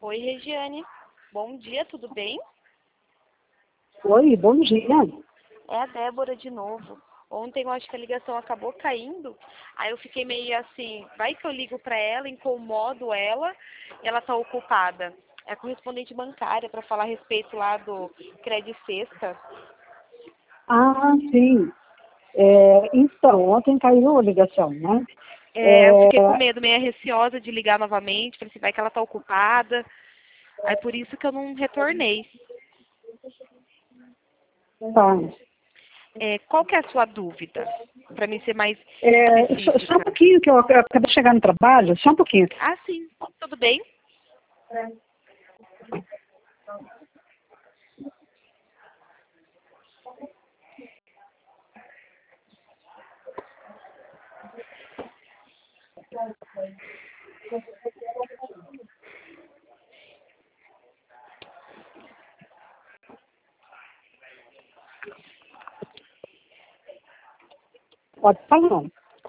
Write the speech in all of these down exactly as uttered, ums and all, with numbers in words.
Oi, Regiane. Bom dia, tudo bem? Oi, bom dia. É a Débora de novo. Ontem eu acho que a ligação acabou caindo, aí eu fiquei meio assim, vai que eu ligo para ela, incomodo ela e ela tá ocupada. É a correspondente bancária para falar a respeito lá do Credit Sexta. Ah, sim. É, então, ontem caiu a ligação, né? É, eu É, fiquei com medo, meio receosa de ligar novamente, falei assim, vai que ela tá ocupada. Aí por isso que eu não retornei. tá. É, qual que é a sua dúvida? Para mim ser mais É, só, só um específica. pouquinho, que eu, eu acabei de chegar no trabalho, só um pouquinho. Ah, sim, tudo bem? Pode falar.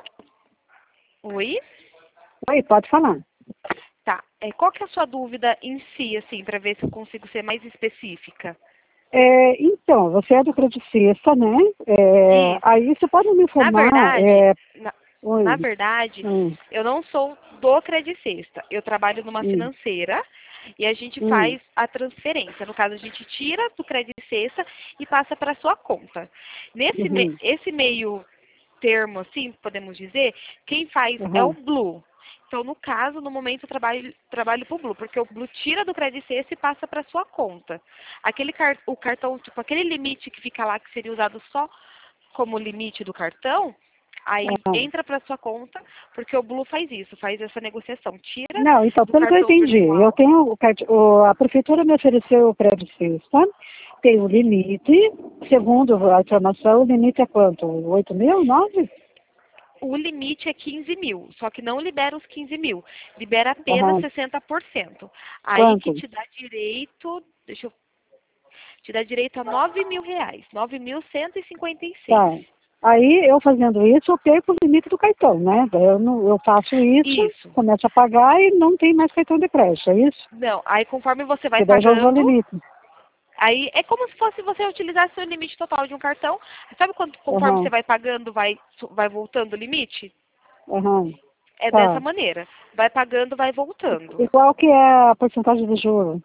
Oi? Oi, pode falar. Tá. É, qual que é a sua dúvida em si, assim, para ver se eu consigo ser mais específica? É, então, você é do Credit Sexta, né? É, Isso. aí você pode me Na informar. verdade, É, na, na oi. verdade, Hum, eu não sou do Credit Sexta. Eu trabalho numa hum, financeira e a gente hum, faz a transferência. No caso, a gente tira do Credit Sexta e passa para sua conta. Nesse me- uhum, esse meio termo, assim, podemos dizer, quem faz é o uhum. Blue. Então, no caso, no momento, eu trabalho, trabalho para o Blue, porque o Blue tira do Credit Sexta e passa para sua conta. Aquele car o cartão, tipo, aquele limite que fica lá, que seria usado só como limite do cartão, aí Ah. entra para sua conta, porque o Blue faz isso, faz essa negociação, tira Não, então, do pelo que eu cartão entendi, eu virtual. tenho o, cart- o- a prefeitura me ofereceu o Credit Sexta, tem o limite, segundo a informação, o limite é quanto? Oito mil, nove? O limite é quinze mil, só que não libera os quinze mil, libera apenas Aham. sessenta por cento. Aí que Quanto? te dá direito, deixa eu, te dá direito a nove mil reais, nove mil cento e cinquenta e seis. Tá. Aí, eu fazendo isso, eu perco o limite do cartão, né? Daí Eu, não, eu faço isso, Isso. começo a pagar e não tem mais cartão de crédito, é isso? Não, aí conforme você vai Porque daí já usou o pagando, limite. aí é como se fosse você utilizasse o limite total de um cartão. Sabe quando conforme você Aham, vai pagando, vai, su- vai voltando o limite? aham, É dessa tá. maneira. Vai pagando, vai voltando. E qual que é a porcentagem de juros?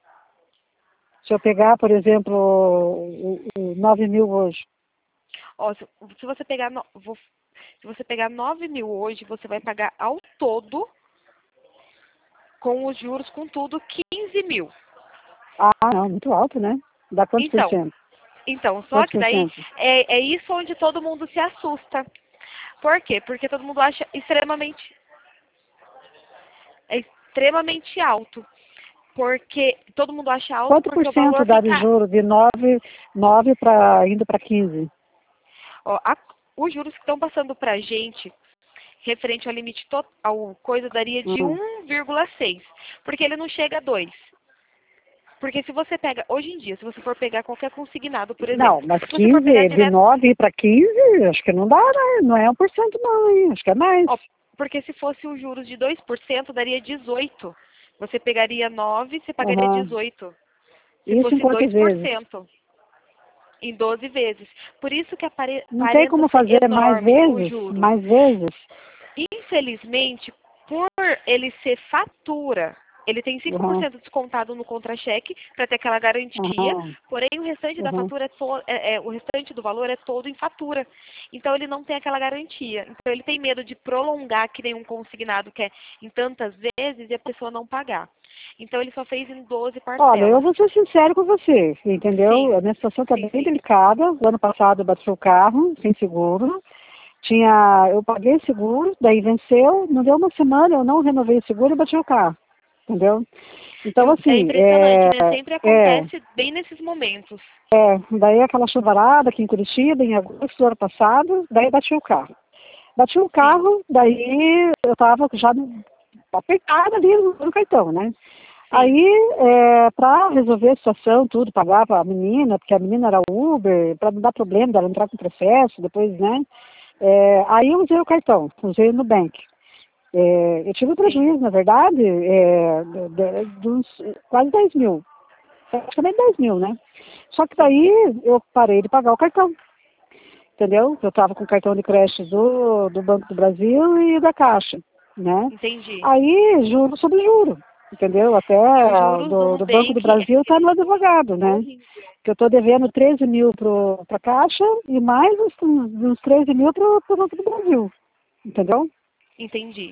Se eu pegar, por exemplo, o, o nove mil hoje. Ó, se, se você pegar no- vou- se você pegar nove mil hoje, você vai pagar ao todo, com os juros, com tudo, quinze mil. Ah, não, muito alto, né? Dá quantos por Então, cento? então, só Quantos que por daí cento? é, é isso onde todo mundo se assusta. Por quê? Porque todo mundo acha extremamente, é extremamente alto. Porque todo mundo acha alto Quanto por porque o cento valor dá de fica. juros de nove, nove para indo para quinze? Ó, a- os juros que estão passando para a gente, referente ao limite total, coisa daria de Hum. um vírgula seis. Porque ele não chega a dois. Porque se você pega, hoje em dia, se você for pegar qualquer consignado, por Não, exemplo, mas se você for pegar quinze, de direto. nove para quinze, acho que não dá, né? Não é um por cento não, hein? Acho que é mais. Ó, porque se fosse os juros de dois por cento, daria dezoito. Você pegaria nove, você pagaria Aham. dezoito. Se Isso em fosse quantas dois por vezes? cento em doze vezes. Por isso que apare- Não tem aparenta como ser fazer mais enorme os vezes? juros. Mais vezes? Infelizmente, por ele ser fatura, ele tem cinco por Uhum. cento descontado no contra-cheque para ter aquela garantia, Uhum. porém o restante da Uhum. fatura é, to- é- é- o restante do valor é todo em fatura. Então ele não tem aquela garantia. Então ele tem medo de prolongar que nem um consignado que é em tantas vezes e a pessoa não pagar. Então ele só fez em doze Olha, eu parcelas. vou ser sincero com você, entendeu? Sim, A minha situação está sim, bem sim. delicada. O ano passado eu bati o carro, sem seguro. Tinha, eu paguei o seguro, daí venceu, não deu uma semana, eu não renovei o seguro e bati o carro, entendeu? Então, Eu- é assim, impressionante, é, né? Sempre é, acontece bem nesses momentos. é, daí aquela chuvarada aqui em Curitiba, em agosto do ano passado, daí bati o carro. Bati o Sim, carro, daí eu tava já apertada ali no, no cartão, né? sim. Aí, é, para resolver a situação, tudo, pagava a menina, porque a menina era Uber, para não dar problema dela entrar com processo, depois, né? É, aí eu usei o cartão, usei o Nubank. É, eu tive um prejuízo, na verdade, é, de, de, de uns quase dez mil. Praticamente dez mil, né? Só que daí eu parei de pagar o cartão. Entendeu? Eu estava com o cartão de crédito do, do Banco do Brasil e da Caixa, né? Entendi. Aí, juro sobre juro, entendeu? Até Os juros do do, do Banco do Nubank é Brasil está no advogado, né? Que eu estou devendo treze mil para a Caixa e mais uns, uns treze mil para o Banco do Brasil, entendeu? Entendi.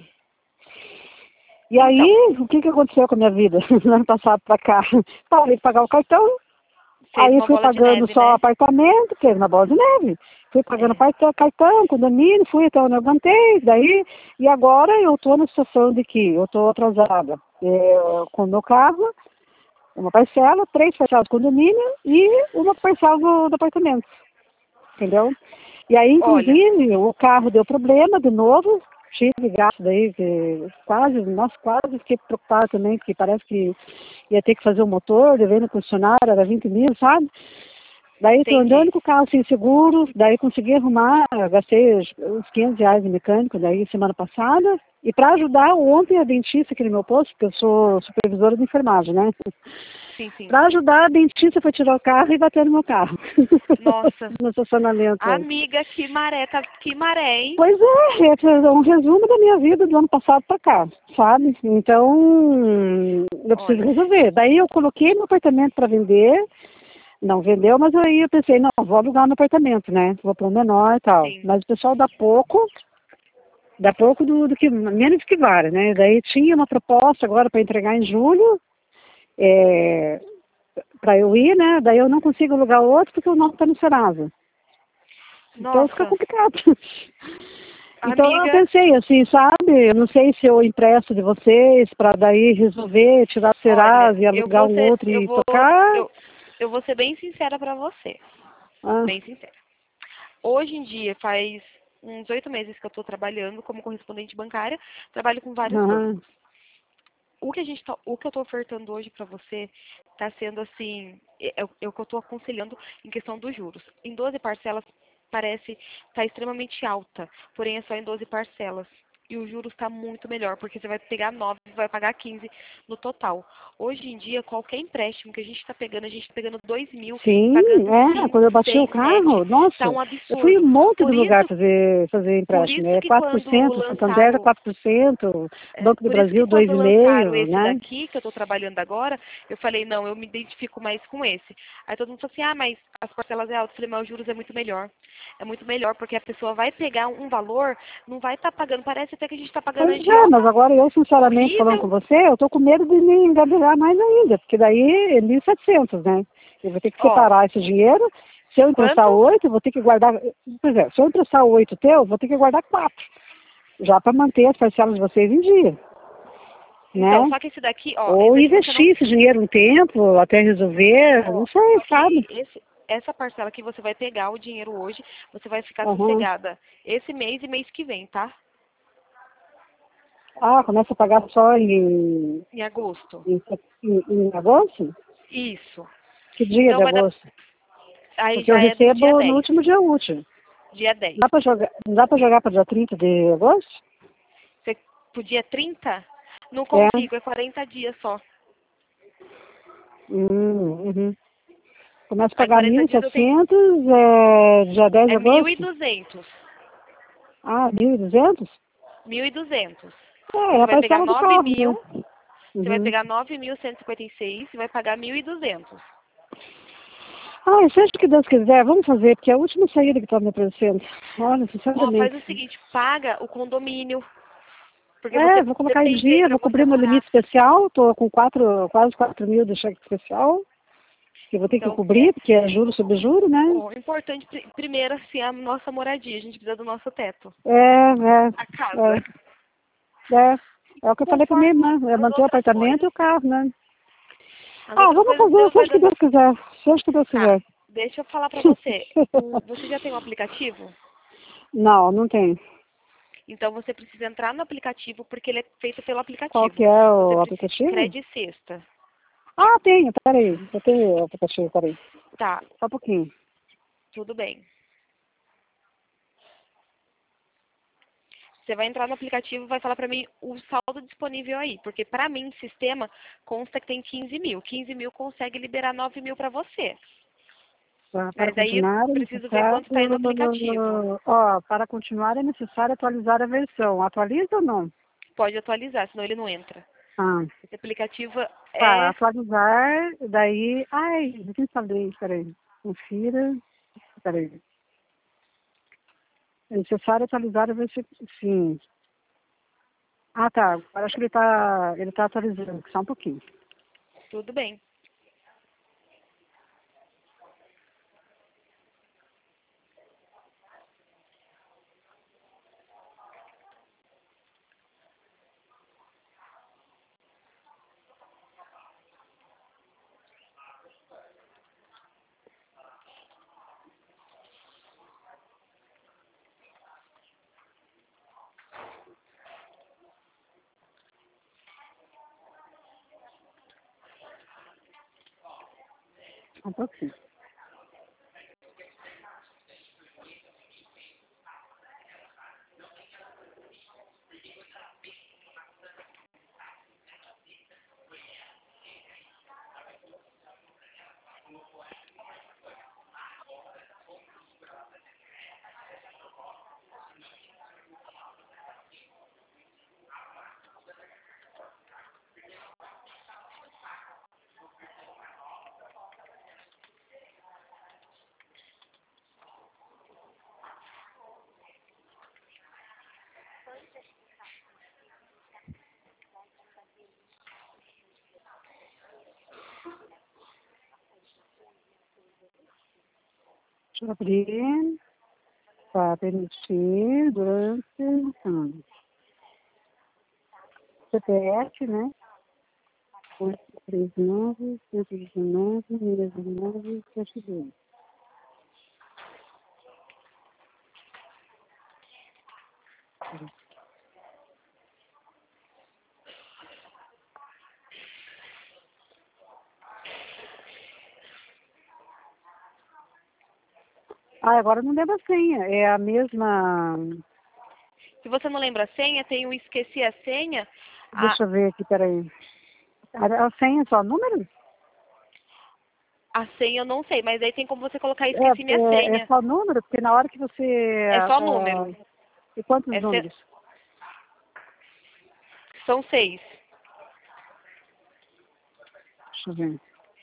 E aí, então, o que, que aconteceu com a minha vida no ano passado para cá? Parei de pagar o cartão, fez aí uma fui bola de pagando neve, só né? apartamento, fez uma bola de neve. Fui pagando É. cartão, condomínio, fui até onde eu aguentei, daí, e agora eu estou na situação de que eu estou atrasada é, com o meu carro, uma parcela, três parcelas do condomínio e uma parcela do, do apartamento, entendeu? E aí, Olha, inclusive, o carro deu problema de novo, tive gasto daí, que quase, nossa, quase fiquei preocupada também, porque parece que ia ter que fazer o motor, devendo concessionária, era vinte mil, sabe? Daí estou entendi. andando com o carro sem seguro, daí consegui arrumar, gastei uns uns quinhentos reais de mecânico daí semana passada. E para ajudar, ontem a dentista aqui no meu posto, porque eu sou supervisora de enfermagem, né? Sim, sim. Para ajudar, a dentista foi tirar o carro e bater no meu carro. Nossa. No estacionamento. Amiga, que maré, tá, que maré, hein? Pois é, é um resumo da minha vida do ano passado para cá, sabe? Então, eu preciso Olha, resolver. Daí eu coloquei meu apartamento para vender. Não vendeu, mas aí eu pensei, não, vou alugar no apartamento, né? Vou para um menor e tal. sim. Mas o pessoal dá pouco, dá pouco do, do que, menos do que vale, né? Daí tinha uma proposta agora para entregar em julho, é, para eu ir, né? Daí eu não consigo alugar outro porque o nome está no Serasa. Então fica Nossa, complicado. Então eu amiga, pensei assim, sabe? Eu não sei se eu empresto de vocês para daí resolver, tirar o olha, Serasa e eu alugar vou um ser, outro eu e vou, tocar. eu, eu vou ser bem sincera pra você. Ah, Bem sincera. Hoje em dia, faz uns oito meses que eu tô trabalhando como correspondente bancária, trabalho com vários ah, bancos. O que a gente tá, o que eu tô ofertando hoje pra você tá sendo assim, é, é o é o que eu tô aconselhando em questão dos juros. Em doze parcelas parece tá extremamente alta, porém é só em doze parcelas. E o juros está muito melhor, porque você vai pegar nove e vai pagar quinze no total. Hoje em dia, qualquer empréstimo que a gente está pegando, a gente está pegando dois mil, sim, pagando é, quando cinco, eu bati o seis, sete. carro, Tá nossa, um eu fui em absurdo. um monte de Por lugar isso, fazer, fazer por empréstimo, isso é que quatro por quando cento, Santander é lançaram quatro por cento, é, Banco do por isso que Brasil quando lançaram dois vírgula cinco por cento, esse né? daqui, que eu estou trabalhando agora, eu falei, não, eu me identifico mais com esse. Aí todo mundo falou assim, ah, mas as parcelas é altas. Eu falei, mas os juros é muito melhor. É muito melhor, porque a pessoa vai pegar um valor, não vai estar pagando, parece até que a gente está pagando Pois é, mas agiota agora eu, sinceramente, falando com horrível. você, eu tô com medo de me engabelar mais ainda, porque daí é mil e setecentos, né? Eu vou ter que Ó, separar esse dinheiro. Se eu emprestar quanto? oito, eu vou ter que guardar. Por exemplo, se eu emprestar oito teu, eu vou ter que guardar quatro, já para manter as parcelas de vocês em dia, Então, né? só que esse daqui, ó, esse Ou daqui você não. investir esse dinheiro um tempo até resolver, não Ó, sei, só sabe? que esse, essa parcela que você vai pegar o dinheiro hoje, você vai ficar Uhum. sossegada esse mês e mês que vem, tá? Ah, começa a pagar só em, Em agosto. em, em, em agosto? Isso. Que dia de Então vai dar. agosto? Aí Porque eu já é do dia recebo no dez. último dia útil. Dia dez. Dá pra jogar, não dá pra jogar para dia trinta de agosto? Você, pro dia trinta? Não É. consigo, é quarenta dias só. Hum, uhum. Começa a Aí pagar quarenta mil e dias eu tenho. setecentos é, dia dez de É mil e agosto? duzentos. Ah, mil e duzentos? Mil e duzentos. É, é Você a vai pegar parcela do nove carro, né? mil, você vai Uhum. pegar nove mil cento e cinquenta e seis e vai pagar mil e duzentos. Ah, seja o que Deus quiser, vamos fazer, porque é a última saída que está me aparecendo. Olha, Ó, faz sinceramente. o seguinte, paga o condomínio. Porque É, você vou colocar em depender dia, para vou você cobrir meu morar. limite especial, estou com quatro, quase quatro mil de cheque especial, que eu vou ter que Então, é, cobrir, porque é juro sobre juro, né? ó, importante pri- primeiro assim a nossa moradia. A gente precisa do nosso teto. É, é, A casa. é, é. É o que eu falei pra minha Conforme irmã, é as manter o outras apartamento e coisas. o carro, né? As Ah, outras vamos coisas fazer, Deus vai seja o que dando. Deus quiser, seja o que Deus Tá. quiser. Deixa eu falar pra você. O, você já tem um aplicativo? Não, não tem. Então você precisa entrar no aplicativo porque ele é feito pelo Qual que aplicativo. é Você o precisa. aplicativo? Crede Sexta. Ah, tenho, peraí. Eu tenho o aplicativo, peraí. Tá, Só um pouquinho. tudo bem. Você vai entrar no aplicativo e vai falar pra mim o saldo disponível aí. Porque pra mim, sistema, consta que tem quinze mil. quinze mil consegue liberar nove mil pra você. Tá, para Mas aí eu continuar é preciso ver necessário, quanto tá aí no aplicativo. ó, para continuar é necessário atualizar a versão. Atualiza ou não? Pode atualizar, senão ele não entra. Ah, Esse aplicativo tá, é... atualizar, daí, ai, o que instalei? Peraí, confira, peraí. É necessário atualizar a versão, sim. Ah, tá, agora acho que ele tá, ele tá atualizando, só um pouquinho. Tudo bem. Um pouquinho. Deixa eu abrir, para permitir durante, hum, C P F, né? oito três nove, cento e dezenove, seis nove, sete dois. Ah, agora não lembro a senha. É a mesma. Se você não lembra a senha, tem o esqueci a senha. A, Deixa eu ver aqui, peraí. A, a senha é só número? a senha eu não sei, mas aí tem como você colocar esqueci É, minha é, é senha. só número? Porque na hora que você. É só ah, número. e quantos É se- números? São seis. Deixa eu ver.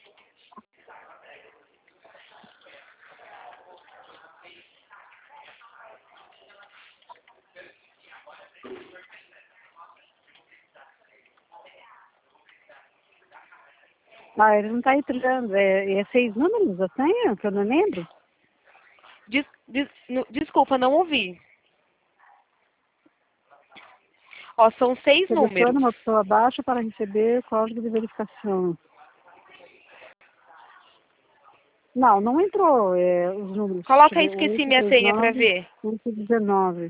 Ah, ele não está entrando. É, é seis números a senha? Que eu não lembro? Des- des- no- desculpa, não ouvi. Ó, são seis Selecione números. uma pessoa abaixo para receber código de verificação. Não, não entrou é, os números. Deixa Coloca eu aí ver. esqueci oito, minha três, senha pra nove, ver. cento e dezenove.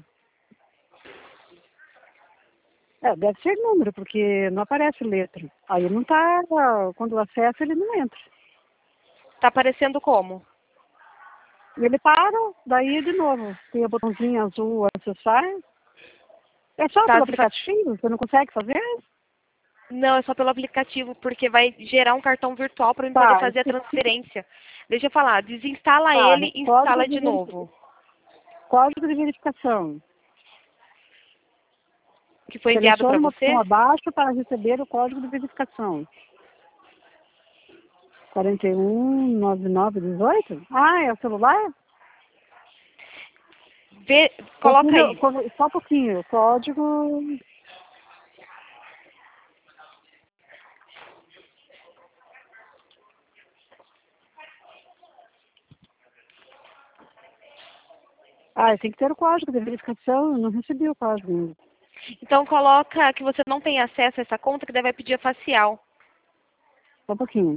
É, deve ser número, porque não aparece letra. Aí não tá, quando acessa ele não entra. Tá aparecendo como? Ele para, daí de novo. Tem o botãozinho azul acessar. É só Tá, pelo se fa- aplicativo? Você não consegue fazer? Não, é só pelo aplicativo, porque vai gerar um cartão virtual para eu poder Tá, fazer a transferência. Deixa eu falar, desinstala tá. ele e Código instala de, de verifi- novo. código de verificação. Que foi enviado para Selecione uma opção você? abaixo para receber o código de verificação. quarenta e um, noventa e nove, dezoito? Ah, é o celular? Vê, coloca Confira- aí. co- Só um pouquinho. Código. Ah, tem que ter o código de verificação. Eu não recebi o código ainda. Então coloca que você não tem acesso a essa conta, que daí vai pedir a facial. Só um pouquinho.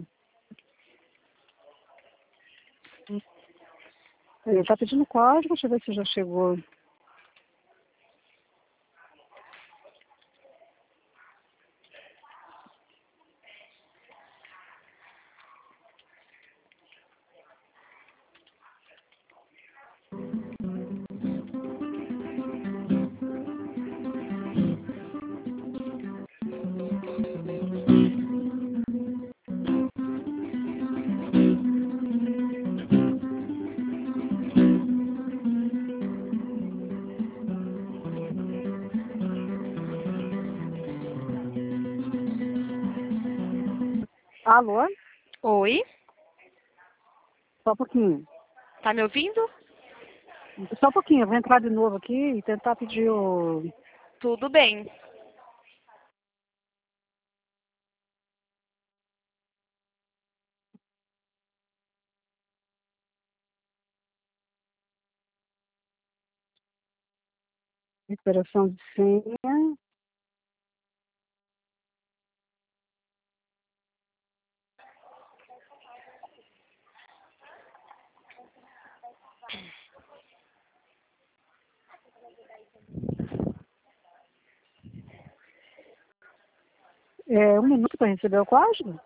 Ele está pedindo código, deixa eu ver se já chegou. Alô? Oi? Só um pouquinho. Tá me ouvindo? Só um pouquinho, eu vou entrar de novo aqui e tentar pedir o... Tudo bem. recuperação de senha. É, um minuto para receber o código?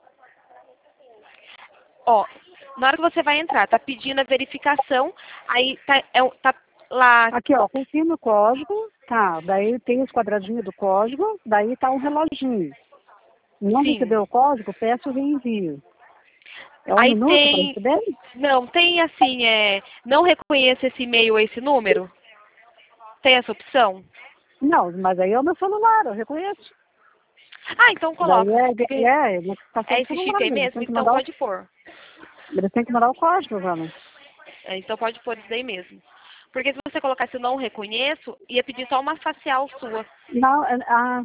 Ó, na hora que você vai entrar, tá pedindo a verificação, aí tá, é, um- tá lá. Aqui, ó, confirma o código, tá, daí tem os quadradinhos do código, daí tá um reloginho. Não Sim. recebeu o código, peço o reenvio. É um Aí minuto para tem. receber? Não, tem assim, é. Não reconheço esse e-mail ou esse número? Tem essa opção? Não, mas aí é o meu celular, eu reconheço. Ah, então Daí coloca. é, Porque é, é notificação é do esse chip celular, aí eles mesmo? têm que Então mandar o, pode pôr. eles têm que mandar o código, Vana. É, então pode pôr isso daí mesmo. Porque se você colocasse eu não reconheço, ia pedir só uma facial sua. Não, é, ah,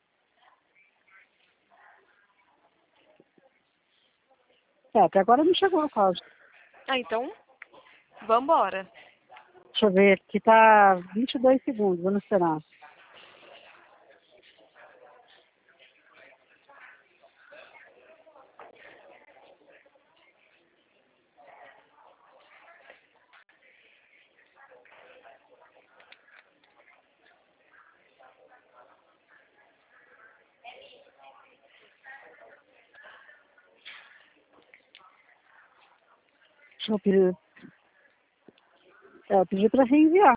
é, até agora não chegou o código. Ah, então, vambora. Deixa eu ver, aqui tá vinte e dois segundos, vamos esperar. Deixa eu pedir, é, eu pedi para reenviar.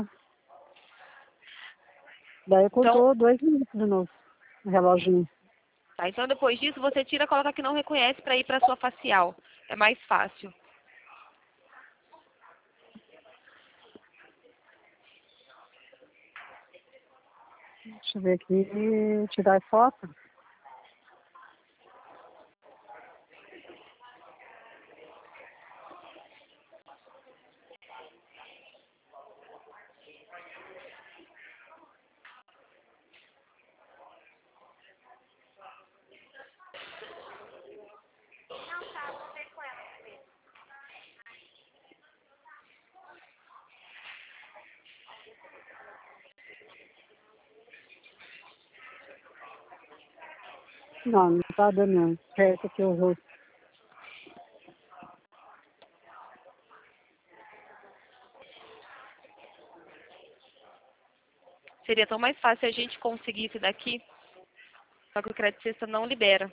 Daí Então, contou dois minutos de novo, o reloginho. tá, então depois disso você tira, coloca que não reconhece para ir para sua facial. É mais fácil. Deixa eu ver aqui, tirar foto. Não, não tá dando não. Certo aqui o rosto. Seria tão mais fácil a gente conseguir isso daqui, só que o crédito sexta não libera.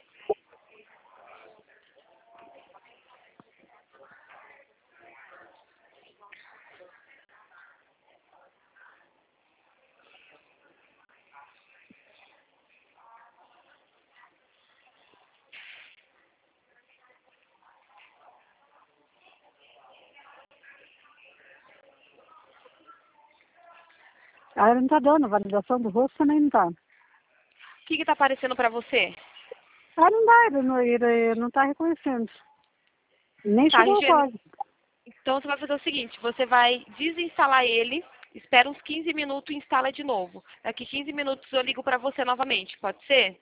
Ah, ele não tá dando, a validação do rosto também não tá. O que que tá aparecendo para você? Ah, não dá, ele não, ele não tá reconhecendo. Nem Tá, chegou o Regiane, código. então você vai fazer o seguinte, você vai desinstalar ele, espera uns quinze minutos e instala de novo. Daqui quinze minutos eu ligo para você novamente, pode ser?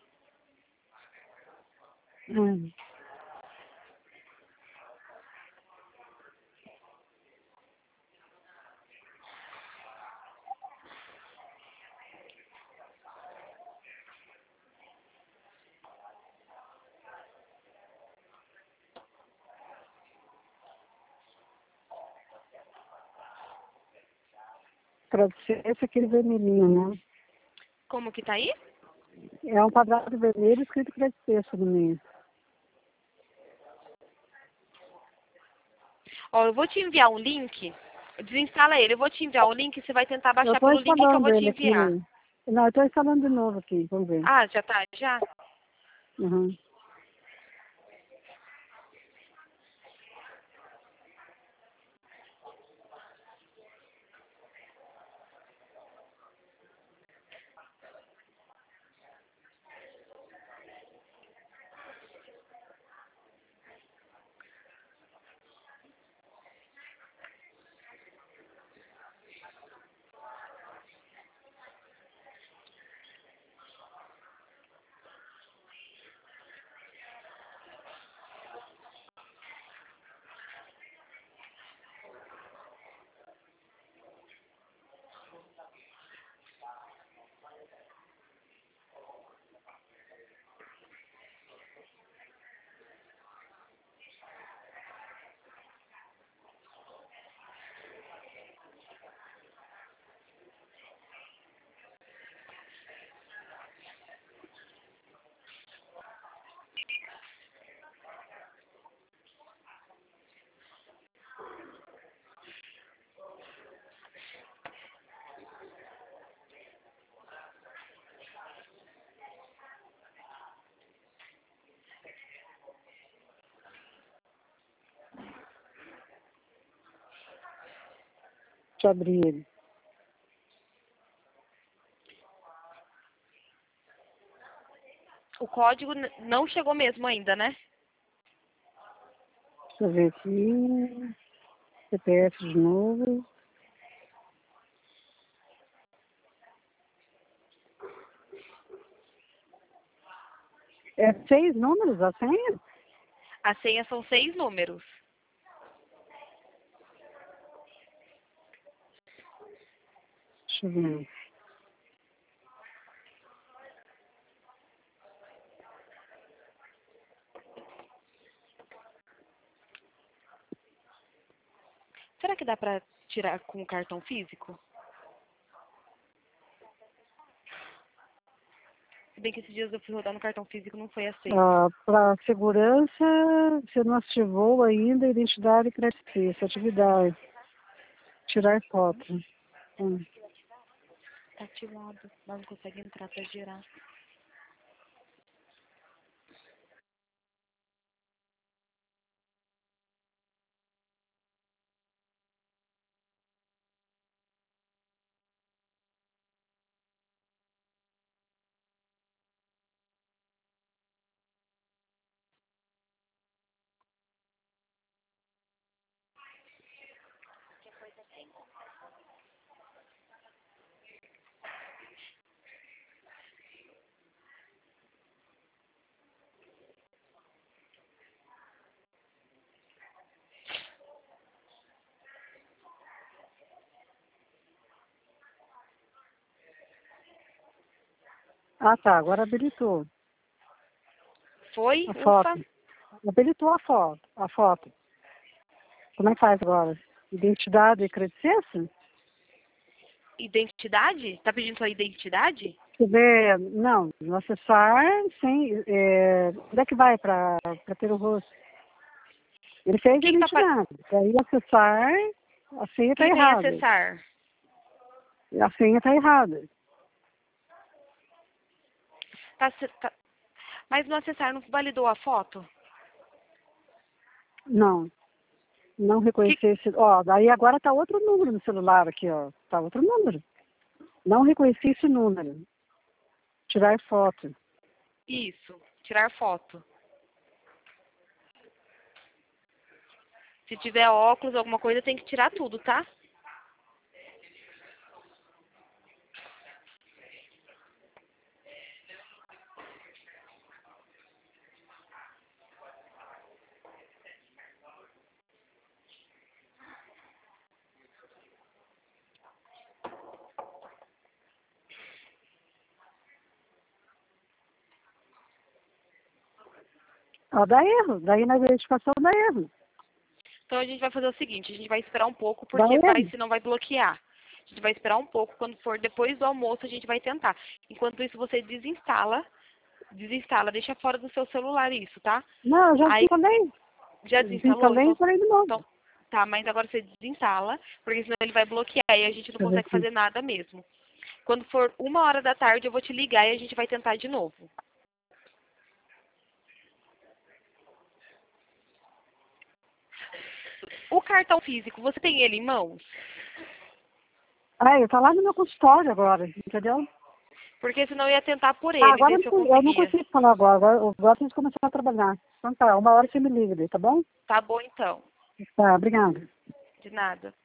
Hum. Pra ser esse aquele vermelhinho, né? Como que tá aí? É um quadrado vermelho escrito crédito texto no meio. Ó, eu vou te enviar um link, desinstala ele, eu vou te enviar o link e você vai tentar Eu baixar tô pelo link que eu instalando vou te ele aqui. enviar. Não, eu tô instalando de novo aqui, vamos ver. Ah, já tá, já? Uhum. Deixa eu abrir ele. O código n- não chegou mesmo ainda, né? Deixa eu ver aqui. C P F de novo. É seis números a senha? A senha são seis números. Deixa eu ver. Será que dá pra tirar com o cartão físico? Se bem que esses dias eu fui rodar no cartão físico, não foi aceito. Ah, para segurança, você não ativou ainda a identidade e crédito, atividade. Tirar foto. Hum. Tá ativado, mas não consegue entrar pra girar. Ah, tá. Agora habilitou Foi? a Ufa! foto. Habilitou a foto. A foto. Como é que faz agora? Identidade e crédito? Identidade? Tá pedindo sua identidade? Quer ver? Não. No acessar, sem... É, onde é que vai para ter o rosto? Ele fez O a que, que tá pa- identidade. Daí acessar, a senha está Clica em errada. acessar. A senha está errada. Tá, ce- tá- Mas no acessar não validou a foto? Não. Não Que... reconhecer esse. Ó, daí agora tá outro número no celular aqui, ó. Tá outro número. Não reconheci esse número. Tirar foto. Isso, tirar foto. Se tiver óculos, alguma coisa, tem que tirar tudo, tá? Ó, dá erro. Daí na verificação dá erro. Então a gente vai fazer o seguinte, a gente vai esperar um pouco, Dá porque vai, erro. senão vai bloquear. A gente vai esperar um pouco, quando for depois do almoço a gente vai tentar. Enquanto isso você desinstala, desinstala, deixa fora do seu celular isso, tá? Não, eu já Aí, desinstalei. já desinstalou? Desinstalei e Então, instalei de novo. então, tá, mas agora você desinstala, porque senão ele vai bloquear e a gente não Deixa eu ver consegue aqui. fazer nada mesmo. Quando for uma hora da tarde eu vou te ligar e a gente vai tentar de novo. O cartão físico, você tem ele em mãos? Ah, ele tá lá no meu consultório agora, entendeu? Porque senão eu ia tentar por Ah, ele, agora ver eu se eu não eu não conseguia. consigo falar agora. Agora agora tem que começar a trabalhar. Então tá, uma hora você me liga, daí, tá bom? Tá bom então. Tá, obrigada. De nada.